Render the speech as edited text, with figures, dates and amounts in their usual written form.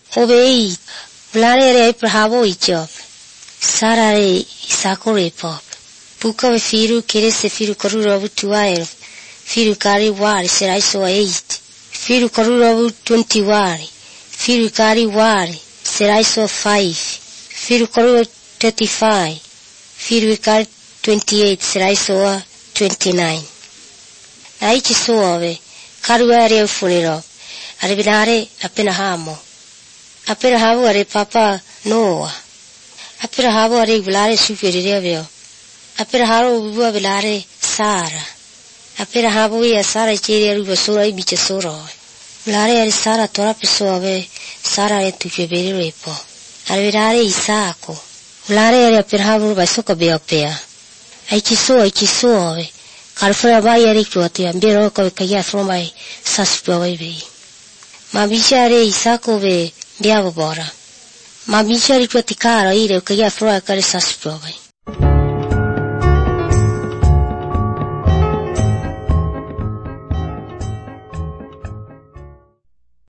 Obey. Blare Bravo job. Sarare Sakore pop. Buka firu kerese firu koruro tuaero. Firu kari wari serai so 8. Firu koruro 20 wari. Firu kari wari serai so 5. Firu koruro 35. Firu kari 28 serai so 29. Aichi soave. Karuare funero. Aribinare appena hamo. Appena havo are papa Noah. Appena havo are vilare superiore. Appena havo bua vilare Sara. Appena havo ia Sara chiri ruba sora I bicha soro. Vilare are Sara tora pessoave Sara e tuche veri repo. Aribinare Isako. Vilare are appena havo ba soka beopea. Aichi soave. Karfura vai are kuati ambero ko kaya fromai saspuai be. Ma bichare Isako be biavo bora. Ma bichare kuati kara ire kaya froi kare saspuai.